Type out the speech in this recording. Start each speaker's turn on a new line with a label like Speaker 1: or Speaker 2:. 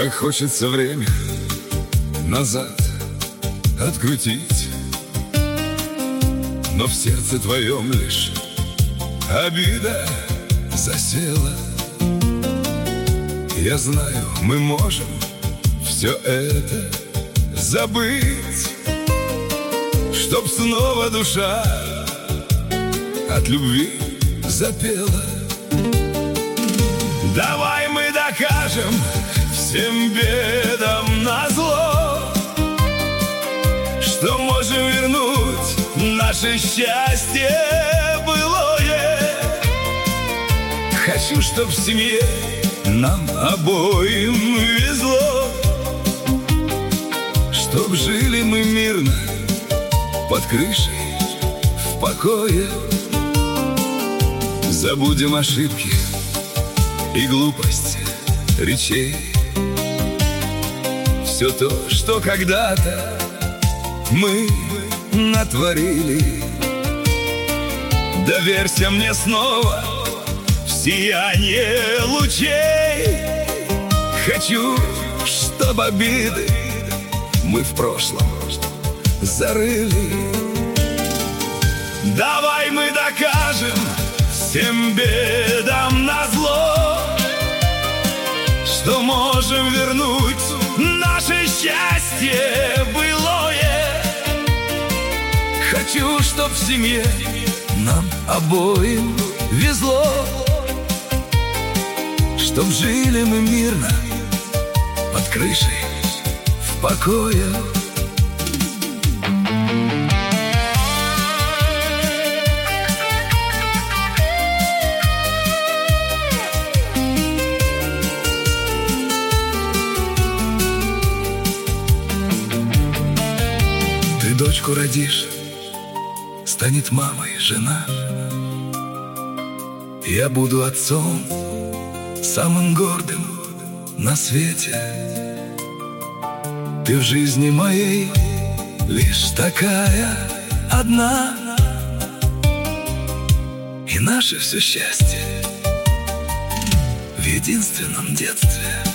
Speaker 1: Так хочется время назад открутить, но в сердце твоем лишь обида засела. Я знаю, мы можем все это забыть, чтоб снова душа от любви запела. Давай мы докажем всем бедам назло, что можем вернуть наше счастье былое. Хочу, чтоб в семье нам обоим везло, чтоб жили мы мирно под крышей в покое. Забудем ошибки и глупость речей, все то, что когда-то мы натворили. Доверься мне снова в сияние лучей. Хочу, чтоб обиды мы в прошлом зарыли. Давай мы докажем всем бедам назло, что можем вернуть наше счастье былое. Хочу, чтоб в семье нам обоим везло, чтоб жили мы мирно под крышей в покое. Ты дочку родишь, станет мамой жена. Я буду отцом, самым гордым на свете. Ты в жизни моей лишь такая одна, и наше все счастье в единственном детстве.